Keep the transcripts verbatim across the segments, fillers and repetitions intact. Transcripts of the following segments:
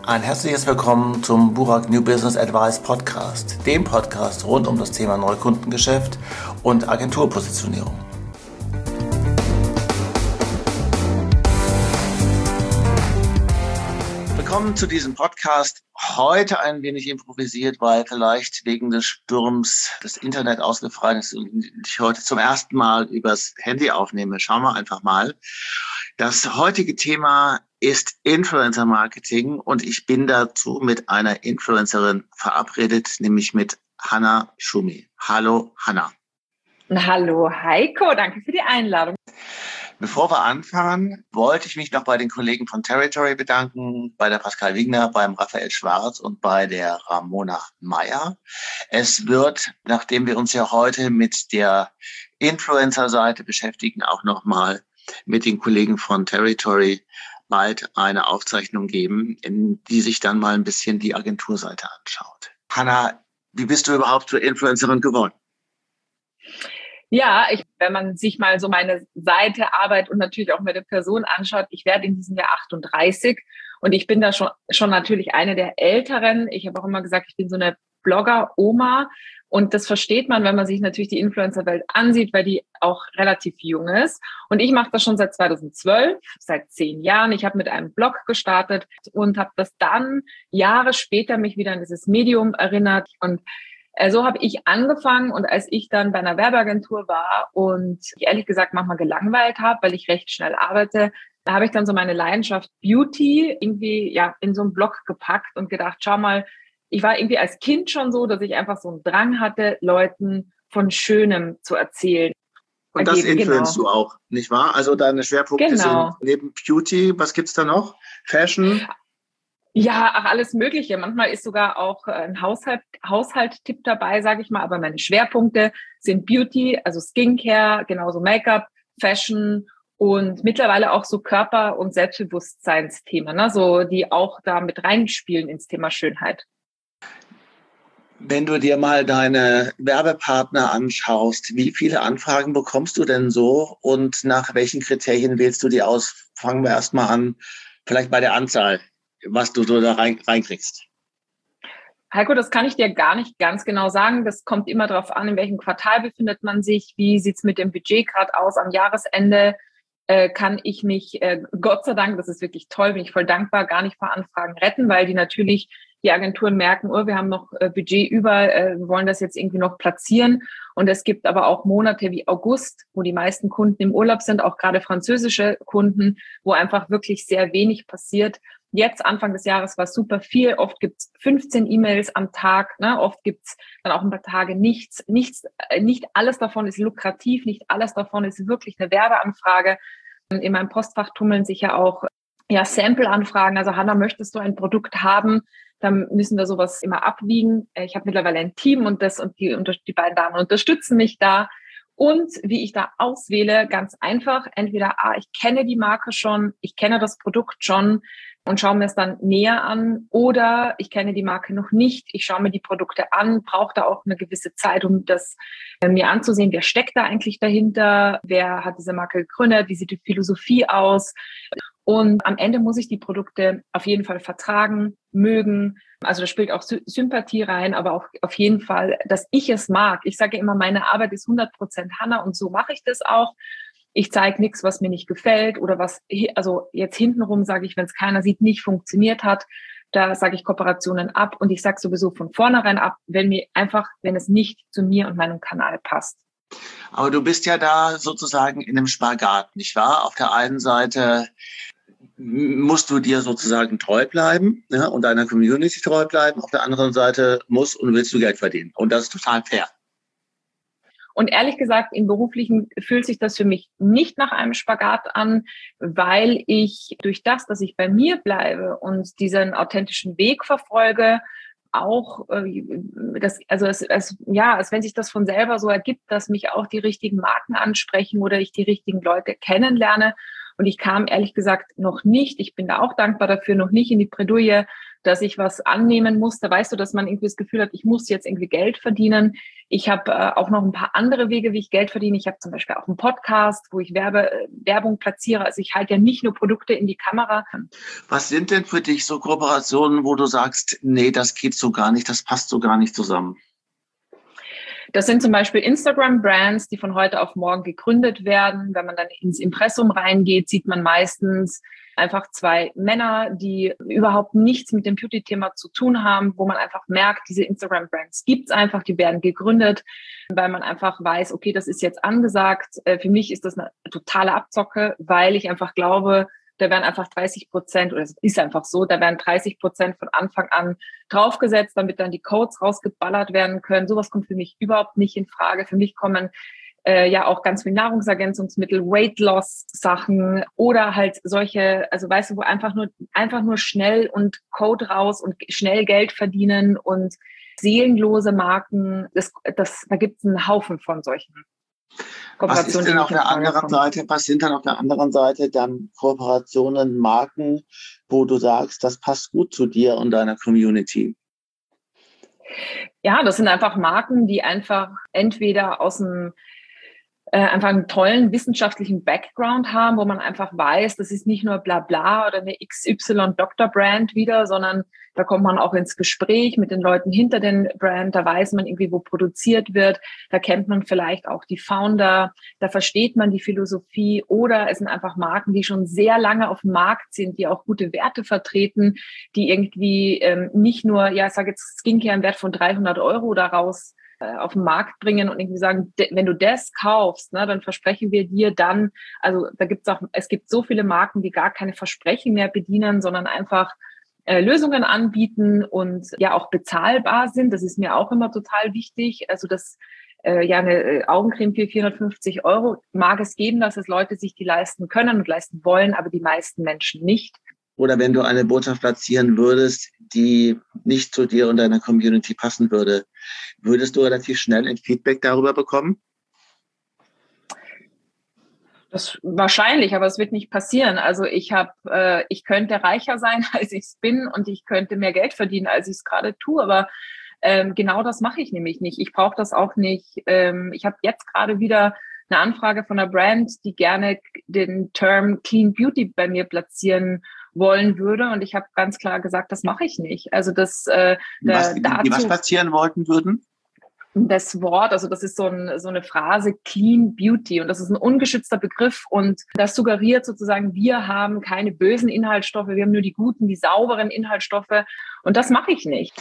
Ein herzliches Willkommen zum Burak New Business Advice Podcast, dem Podcast rund um das Thema Neukundengeschäft und Agenturpositionierung. Willkommen zu diesem Podcast. Heute ein wenig improvisiert, weil vielleicht wegen des Sturms das Internet ausgefallen ist und ich heute zum ersten Mal übers Handy aufnehme. Schauen wir einfach mal. Das heutige Thema ist Influencer Marketing und ich bin dazu mit einer Influencerin verabredet, nämlich mit Hanna Schumi. Hallo Hanna. Hallo Heiko, danke für die Einladung. Bevor wir anfangen, wollte ich mich noch bei den Kollegen von Territory bedanken, bei der Pascal Wigner, beim Raphael Schwarz und bei der Ramona Meyer. Es wird, nachdem wir uns ja heute mit der Influencer-Seite beschäftigen, auch nochmal mit den Kollegen von Territory bald eine Aufzeichnung geben, in die sich dann mal ein bisschen die Agenturseite anschaut. Hanna, wie bist du überhaupt zur Influencerin geworden? Ja, ich, wenn man sich mal so meine Seite, Arbeit und natürlich auch meine Person anschaut, ich werde in diesem Jahr achtunddreißig und ich bin da schon schon natürlich eine der Älteren. Ich habe auch immer gesagt, ich bin so eine Blogger-Oma und das versteht man, wenn man sich natürlich die Influencer-Welt ansieht, weil die auch relativ jung ist. Und ich mache das schon seit zweitausendzwölf, seit zehn Jahren. Ich habe mit einem Blog gestartet und habe das dann Jahre später mich wieder an dieses Medium erinnert und so habe ich angefangen und als ich dann bei einer Werbeagentur war und ich ehrlich gesagt manchmal gelangweilt habe, weil ich recht schnell arbeite, da habe ich dann so meine Leidenschaft Beauty irgendwie ja in so einen Blog gepackt und gedacht, schau mal, ich war irgendwie als Kind schon so, dass ich einfach so einen Drang hatte, Leuten von Schönem zu erzählen. Und das influenzt genau. Du auch, nicht wahr? Also deine Schwerpunkte genau. sind neben Beauty, was gibt's da noch? Fashion? Ja, ach, alles Mögliche. Manchmal ist sogar auch ein Haushalt, Haushaltstipp dabei, sage ich mal. Aber meine Schwerpunkte sind Beauty, also Skincare, genauso Make-up, Fashion und mittlerweile auch so Körper- und Selbstbewusstseinsthemen, ne? So, die auch da mit reinspielen ins Thema Schönheit. Wenn du dir mal deine Werbepartner anschaust, wie viele Anfragen bekommst du denn so und nach welchen Kriterien wählst du die aus? Fangen wir erstmal an, vielleicht bei der Anzahl, was du so da rein, reinkriegst. Heiko, das kann ich dir gar nicht ganz genau sagen. Das kommt immer darauf an, in welchem Quartal befindet man sich, wie sieht's mit dem Budget gerade aus. Am Jahresende äh, kann ich mich, äh, Gott sei Dank, das ist wirklich toll, bin ich voll dankbar, gar nicht vor Anfragen retten, weil die natürlich, die Agenturen merken, oh, wir haben noch äh, Budget über, äh, wir wollen das jetzt irgendwie noch platzieren. Und es gibt aber auch Monate wie August, wo die meisten Kunden im Urlaub sind, auch gerade französische Kunden, wo einfach wirklich sehr wenig passiert. Jetzt, Anfang des Jahres, war super viel. Oft gibt's fünfzehn E-Mails am Tag. Ne? Oft gibt's dann auch ein paar Tage nichts. Nichts, nicht alles davon ist lukrativ. Nicht alles davon ist wirklich eine Werbeanfrage. In meinem Postfach tummeln sich ja auch ja, Sample-Anfragen. Also, Hanna, möchtest du ein Produkt haben? Dann müssen wir sowas immer abwiegen. Ich habe mittlerweile ein Team und das und die, die beiden Damen unterstützen mich da. Und wie ich da auswähle, ganz einfach. Entweder, ah, ich kenne die Marke schon, ich kenne das Produkt schon und schaue mir es dann näher an. Oder ich kenne die Marke noch nicht, ich schaue mir die Produkte an, brauche da auch eine gewisse Zeit, um das äh, mir anzusehen. Wer steckt da eigentlich dahinter? Wer hat diese Marke gegründet? Wie sieht die Philosophie aus? Und am Ende muss ich die Produkte auf jeden Fall vertragen, mögen. Also da spielt auch Sy- Sympathie rein, aber auch auf jeden Fall, dass ich es mag. Ich sage immer, meine Arbeit ist hundert Prozent Hanna und so mache ich das auch. Ich zeige nichts, was mir nicht gefällt oder was, also jetzt hintenrum sage ich, wenn es keiner sieht, nicht funktioniert hat, da sage ich Kooperationen ab und ich sage sowieso von vornherein ab, wenn mir einfach, wenn es nicht zu mir und meinem Kanal passt. Aber du bist ja da sozusagen in einem Spagat, nicht wahr? Auf der einen Seite musst du dir sozusagen treu bleiben, ja, und deiner Community treu bleiben. Auf der anderen Seite musst und willst du Geld verdienen. Und das ist total fair. Und ehrlich gesagt, im Beruflichen fühlt sich das für mich nicht nach einem Spagat an, weil ich durch das, dass ich bei mir bleibe und diesen authentischen Weg verfolge, auch äh, das, also es, es, ja, als wenn sich das von selber so ergibt, dass mich auch die richtigen Marken ansprechen oder ich die richtigen Leute kennenlerne. Und ich kam ehrlich gesagt noch nicht, ich bin da auch dankbar dafür, noch nicht in die Bredouille, dass ich was annehmen musste. Weißt du, dass man irgendwie das Gefühl hat, ich muss jetzt irgendwie Geld verdienen. Ich habe äh, auch noch ein paar andere Wege, wie ich Geld verdiene. Ich habe zum Beispiel auch einen Podcast, wo ich Werbe, äh, Werbung platziere. Also ich halte ja nicht nur Produkte in die Kamera. Was sind denn für dich so Kooperationen, wo du sagst, nee, das geht so gar nicht, das passt so gar nicht zusammen? Das sind zum Beispiel Instagram-Brands, die von heute auf morgen gegründet werden. Wenn man dann ins Impressum reingeht, sieht man meistens einfach zwei Männer, die überhaupt nichts mit dem Beauty-Thema zu tun haben, wo man einfach merkt, diese Instagram-Brands gibt's einfach, die werden gegründet, weil man einfach weiß, okay, das ist jetzt angesagt. Für mich ist das eine totale Abzocke, weil ich einfach glaube, da werden einfach dreißig Prozent, oder es ist einfach so, da werden dreißig Prozent von Anfang an draufgesetzt, damit dann die Codes rausgeballert werden können. Sowas kommt für mich überhaupt nicht in Frage. Für mich kommen äh, ja auch ganz viel Nahrungsergänzungsmittel, Weight-Loss-Sachen oder halt solche, also weißt du, wo einfach nur einfach nur schnell und Code raus und schnell Geld verdienen und seelenlose Marken. Das, das, da gibt es einen Haufen von solchen. Was ist denn auf der anderen Seite, was sind dann auf der anderen Seite dann Kooperationen, Marken, wo du sagst, das passt gut zu dir und deiner Community? Ja, das sind einfach Marken, die einfach entweder aus dem äh, einfach einen tollen wissenschaftlichen Background haben, wo man einfach weiß, das ist nicht nur Blabla oder eine X Y-Doktor-Brand wieder, sondern da kommt man auch ins Gespräch mit den Leuten hinter den Brand, da weiß man irgendwie, wo produziert wird, da kennt man vielleicht auch die Founder, da versteht man die Philosophie oder es sind einfach Marken, die schon sehr lange auf dem Markt sind, die auch gute Werte vertreten, die irgendwie ähm, nicht nur, ja, ich sage jetzt Skincare im Wert von dreihundert Euro daraus auf den Markt bringen und irgendwie sagen, wenn du das kaufst, ne, dann versprechen wir dir dann, also da gibt's auch, es gibt so viele Marken, die gar keine Versprechen mehr bedienen, sondern einfach äh, Lösungen anbieten und ja auch bezahlbar sind. Das ist mir auch immer total wichtig. Also das äh, ja eine Augencreme für vierhundertfünfzig Euro mag es geben, dass es Leute sich die leisten können und leisten wollen, aber die meisten Menschen nicht. Oder wenn du eine Botschaft platzieren würdest, die nicht zu dir und deiner Community passen würde, würdest du relativ schnell ein Feedback darüber bekommen? Das wahrscheinlich, aber es wird nicht passieren. Also ich habe, äh, ich könnte reicher sein, als ich es bin, und ich könnte mehr Geld verdienen, als ich es gerade tue. Aber ähm, genau das mache ich nämlich nicht. Ich brauche das auch nicht. Ähm, ich habe jetzt gerade wieder eine Anfrage von einer Brand, die gerne den Term Clean Beauty bei mir platzieren wollen würde, und ich habe ganz klar gesagt, das mache ich nicht. Also das äh, was, da, dazu, die was platzieren wollten würden? Das Wort, also das ist so, ein, so eine Phrase, Clean Beauty, und das ist ein ungeschützter Begriff, und das suggeriert sozusagen, wir haben keine bösen Inhaltsstoffe, wir haben nur die guten, die sauberen Inhaltsstoffe, und das mache ich nicht.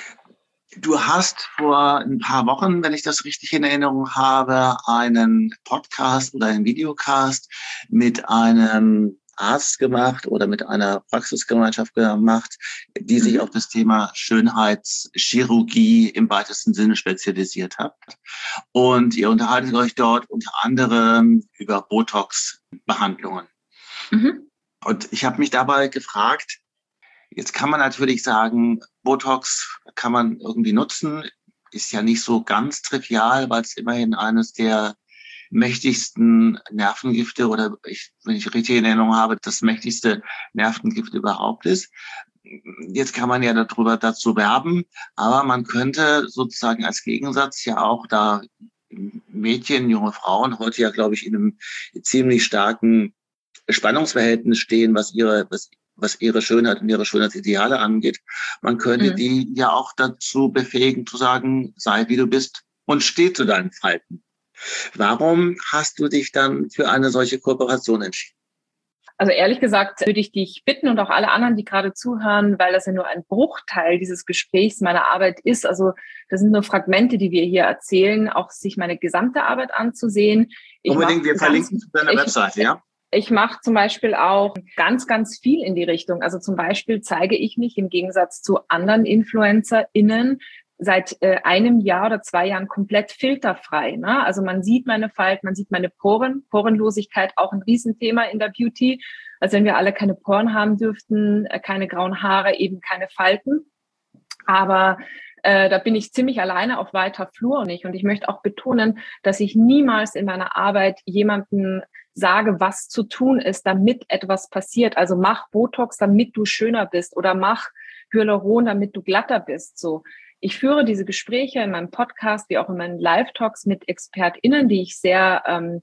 Du hast vor ein paar Wochen, wenn ich das richtig in Erinnerung habe, einen Podcast oder einen Videocast mit einem Arzt gemacht oder mit einer Praxisgemeinschaft gemacht, die sich mhm. auf das Thema Schönheitschirurgie im weitesten Sinne spezialisiert hat. Und ihr unterhaltet euch dort unter anderem über Botox-Behandlungen. Mhm. Und ich habe mich dabei gefragt, jetzt kann man natürlich sagen, Botox kann man irgendwie nutzen, ist ja nicht so ganz trivial, weil es immerhin eines der mächtigsten Nervengifte oder, ich, wenn ich richtig in Erinnerung habe, das mächtigste Nervengift überhaupt ist. Jetzt kann man ja darüber dazu werben, aber man könnte sozusagen als Gegensatz ja auch da Mädchen, junge Frauen heute ja, glaube ich, in einem ziemlich starken Spannungsverhältnis stehen, was ihre, was was ihre Schönheit und ihre Schönheitsideale angeht. Man könnte mhm. die ja auch dazu befähigen, zu sagen, sei wie du bist und steh zu deinen Falten. Warum hast du dich dann für eine solche Kooperation entschieden? Also ehrlich gesagt würde ich dich bitten und auch alle anderen, die gerade zuhören, weil das ja nur ein Bruchteil dieses Gesprächs meiner Arbeit ist. Also das sind nur Fragmente, die wir hier erzählen, auch sich meine gesamte Arbeit anzusehen. Ich Unbedingt, wir verlinken zu deiner ich, Webseite, ja? Ich mache zum Beispiel auch ganz, ganz viel in die Richtung. Also zum Beispiel zeige ich mich im Gegensatz zu anderen InfluencerInnen seit äh, einem Jahr oder zwei Jahren komplett filterfrei. Ne? Also man sieht meine Falten, man sieht meine Poren. Porenlosigkeit auch ein Riesenthema in der Beauty. Also wenn wir alle keine Poren haben dürften, äh, keine grauen Haare, eben keine Falten. Aber äh, da bin ich ziemlich alleine auf weiter Flur nicht. Und ich möchte auch betonen, dass ich niemals in meiner Arbeit jemanden sage, was zu tun ist, damit etwas passiert. Also mach Botox, damit du schöner bist oder mach Hyaluron, damit du glatter bist. So. Ich führe diese Gespräche in meinem Podcast wie auch in meinen Live-Talks mit ExpertInnen, die ich sehr ähm,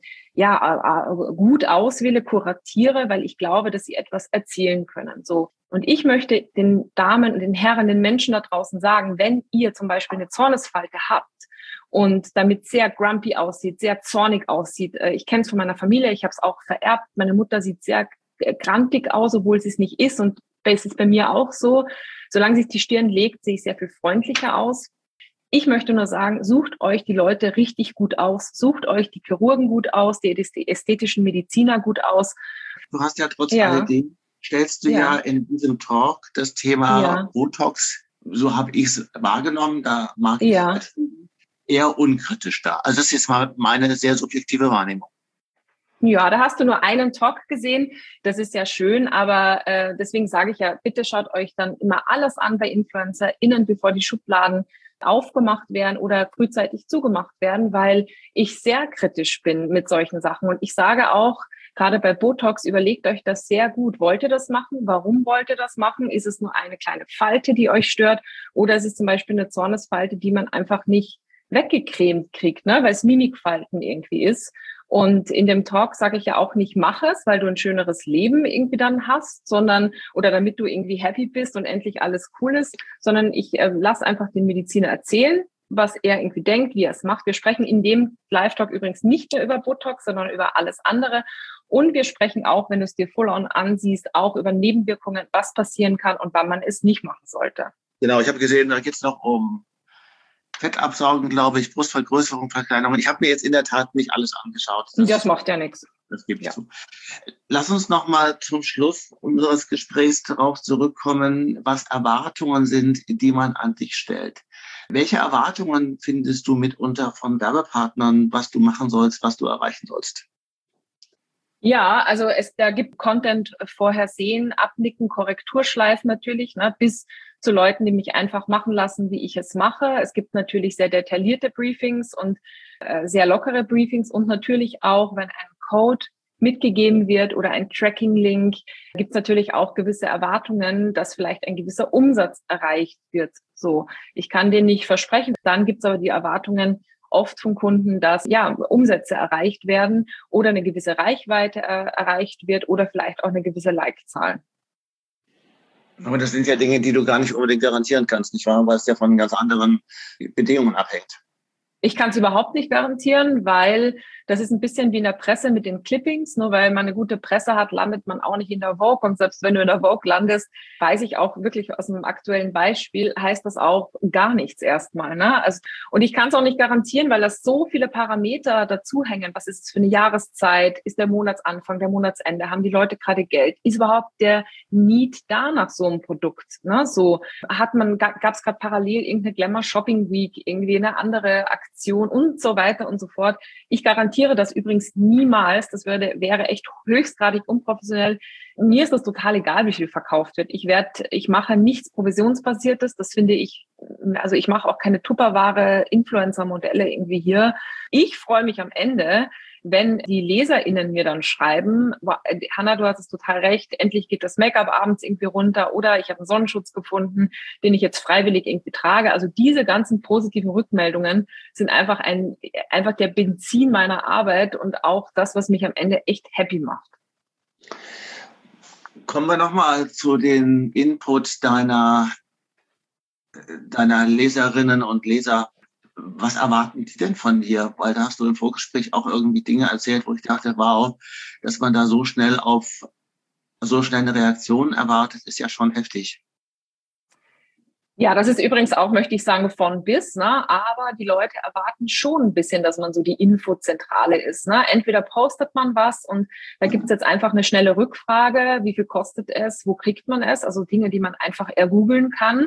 ja gut auswähle, kuratiere, weil ich glaube, dass sie etwas erzählen können. So. Und ich möchte den Damen und den Herren, den Menschen da draußen sagen, wenn ihr zum Beispiel eine Zornesfalte habt und damit sehr grumpy aussieht, sehr zornig aussieht, ich kenne es von meiner Familie, ich habe es auch vererbt, meine Mutter sieht sehr grantig aus, obwohl sie es nicht ist, und das ist bei mir auch so. Solange sich die Stirn legt, sehe ich sehr viel freundlicher aus. Ich möchte nur sagen, sucht euch die Leute richtig gut aus, sucht euch die Chirurgen gut aus, die, die ästhetischen Mediziner gut aus. Du hast ja trotz ja. alledem, stellst du ja. ja in diesem Talk das Thema ja. Botox, so habe ich es wahrgenommen, da mag ich ja. es eher unkritisch da. Also das ist jetzt mal meine sehr subjektive Wahrnehmung. Ja, da hast du nur einen Talk gesehen. Das ist ja schön, aber äh, deswegen sage ich ja, bitte schaut euch dann immer alles an bei InfluencerInnen, bevor die Schubladen aufgemacht werden oder frühzeitig zugemacht werden, weil ich sehr kritisch bin mit solchen Sachen. Und ich sage auch, gerade bei Botox, überlegt euch das sehr gut. Wollt ihr das machen? Warum wollt ihr das machen? Ist es nur eine kleine Falte, die euch stört? Oder ist es zum Beispiel eine Zornesfalte, die man einfach nicht weggecremt kriegt, ne? Weil es Mimikfalten irgendwie ist. Und in dem Talk sage ich ja auch nicht, mach es, weil du ein schöneres Leben irgendwie dann hast, sondern, oder damit du irgendwie happy bist und endlich alles cool ist, sondern ich äh, lass einfach den Mediziner erzählen, was er irgendwie denkt, wie er es macht. Wir sprechen in dem Live-Talk übrigens nicht mehr über Botox, sondern über alles andere. Und wir sprechen auch, wenn du es dir full-on ansiehst, auch über Nebenwirkungen, was passieren kann und wann man es nicht machen sollte. Genau, ich habe gesehen, da geht es noch um Fettabsaugen, glaube ich, Brustvergrößerung, Verkleinerung. Ich habe mir jetzt in der Tat nicht alles angeschaut. Das, das macht ja nichts. Das gebe ich ja. zu. Lass uns noch mal zum Schluss unseres Gesprächs darauf zurückkommen, was Erwartungen sind, die man an dich stellt. Welche Erwartungen findest du mitunter von Werbepartnern, was du machen sollst, was du erreichen sollst? Ja, also es da gibt Content vorher sehen, abnicken, Korrekturschleifen natürlich, ne, bis zu Leuten, die mich einfach machen lassen, wie ich es mache. Es gibt natürlich sehr detaillierte Briefings und äh, sehr lockere Briefings und natürlich auch, wenn ein Code mitgegeben wird oder ein Tracking-Link, gibt es natürlich auch gewisse Erwartungen, dass vielleicht ein gewisser Umsatz erreicht wird. So, ich kann den nicht versprechen. Dann gibt es aber die Erwartungen oft vom Kunden, dass ja Umsätze erreicht werden oder eine gewisse Reichweite äh, erreicht wird oder vielleicht auch eine gewisse Like-Zahl. Aber das sind ja Dinge, die du gar nicht unbedingt garantieren kannst, nicht wahr? Weil es ja von ganz anderen Bedingungen abhängt. Ich kann es überhaupt nicht garantieren, weil das ist ein bisschen wie in der Presse mit den Clippings. Nur weil man eine gute Presse hat, landet man auch nicht in der Vogue. Und selbst wenn du in der Vogue landest, weiß ich auch wirklich aus einem aktuellen Beispiel, heißt das auch gar nichts erstmal. Ne? Also, und ich kann es auch nicht garantieren, weil das so viele Parameter dazuhängen. Was ist es für eine Jahreszeit? Ist der Monatsanfang, der Monatsende? Haben die Leute gerade Geld? Ist überhaupt der Need da nach so einem Produkt? Ne? So hat man, gab es gerade parallel irgendeine Glamour Shopping Week, irgendwie eine andere Aktion und so weiter und so fort. Ich garantiere das übrigens niemals. Das würde, wäre echt höchstgradig unprofessionell. Mir ist das total egal, wie viel verkauft wird. Ich werde, ich mache nichts Provisionsbasiertes. Das finde ich, also ich mache auch keine Tupperware Influencer-Modelle irgendwie hier. Ich freue mich am Ende, wenn die LeserInnen mir dann schreiben, Hanna, du hast es total recht, endlich geht das Make-up abends irgendwie runter oder ich habe einen Sonnenschutz gefunden, den ich jetzt freiwillig irgendwie trage. Also diese ganzen positiven Rückmeldungen sind einfach ein, einfach der Benzin meiner Arbeit und auch das, was mich am Ende echt happy macht. Kommen wir nochmal zu den Inputs deiner, deiner Leserinnen und Leser. Was erwarten die denn von dir? Weil da hast du im Vorgespräch auch irgendwie Dinge erzählt, wo ich dachte, wow, dass man da so schnell auf so schnell eine Reaktion erwartet, ist ja schon heftig. Ja, das ist übrigens auch, möchte ich sagen, von bis, ne? Aber die Leute erwarten schon ein bisschen, dass man so die Infozentrale ist. Ne? Entweder postet man was und da gibt es jetzt einfach eine schnelle Rückfrage, wie viel kostet es, wo kriegt man es? Also Dinge, die man einfach ergoogeln kann.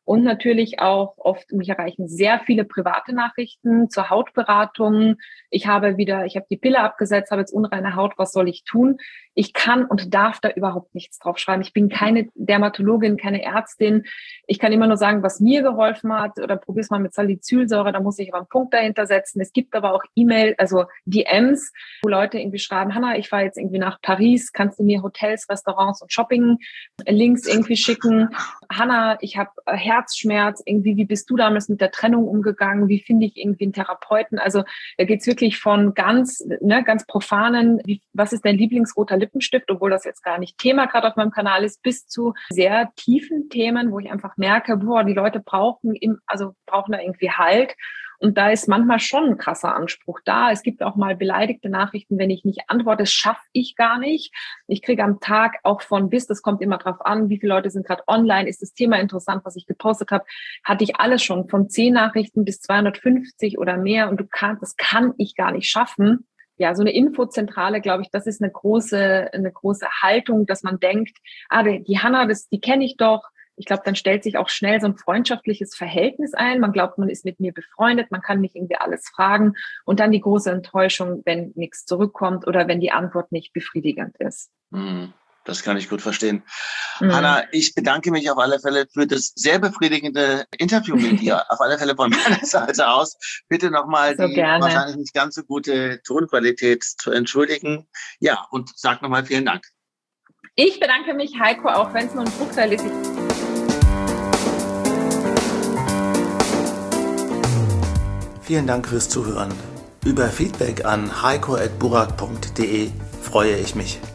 Und natürlich auch oft, mich erreichen sehr viele private Nachrichten zur Hautberatung. Ich habe wieder, ich habe die Pille abgesetzt, habe jetzt unreine Haut, was soll ich tun? Ich kann und darf da überhaupt nichts drauf schreiben. Ich bin keine Dermatologin, keine Ärztin. Ich kann immer nur sagen, was mir geholfen hat, oder probier's mal mit Salicylsäure, da muss ich aber einen Punkt dahinter setzen. Es gibt aber auch E-Mail, also D Ms, wo Leute irgendwie schreiben, Hanna, ich fahre jetzt irgendwie nach Paris, kannst du mir Hotels, Restaurants und Shopping-Links irgendwie schicken? Hanna, ich habe Herzschmerz, irgendwie, wie bist du damals mit der Trennung umgegangen? Wie finde ich irgendwie einen Therapeuten? Also da geht's wirklich von ganz, ne, ganz profanen, wie, was ist dein Lieblingsroter Lippenstift, obwohl das jetzt gar nicht Thema gerade auf meinem Kanal ist, bis zu sehr tiefen Themen, wo ich einfach merke, boah, die Leute brauchen, im, also brauchen da irgendwie Halt. Und da ist manchmal schon ein krasser Anspruch da. Es gibt auch mal beleidigte Nachrichten, wenn ich nicht antworte, das schaffe ich gar nicht. Ich kriege am Tag auch von bis, das kommt immer drauf an, wie viele Leute sind gerade online, ist das Thema interessant, was ich gepostet habe, hatte ich alles schon, von zehn Nachrichten bis zweihundertfünfzig oder mehr, und du kannst, das kann ich gar nicht schaffen. Ja, so eine Infozentrale, glaube ich, das ist eine große, eine große Haltung, dass man denkt, ah, die, die Hanna, das, die kenne ich doch. Ich glaube, dann stellt sich auch schnell so ein freundschaftliches Verhältnis ein. Man glaubt, man ist mit mir befreundet, man kann mich irgendwie alles fragen. Und dann die große Enttäuschung, wenn nichts zurückkommt oder wenn die Antwort nicht befriedigend ist. Das kann ich gut verstehen. Mhm. Hanna, ich bedanke mich auf alle Fälle für das sehr befriedigende Interview mit dir. Auf alle Fälle von meiner Seite aus. Bitte nochmal so die gerne. wahrscheinlich nicht ganz so gute Tonqualität zu entschuldigen. Ja, und sag nochmal vielen Dank. Ich bedanke mich, Heiko, auch wenn es nur ein Bruchteil ist. Vielen Dank fürs Zuhören. Über Feedback an heiko at burak punkt de freue ich mich.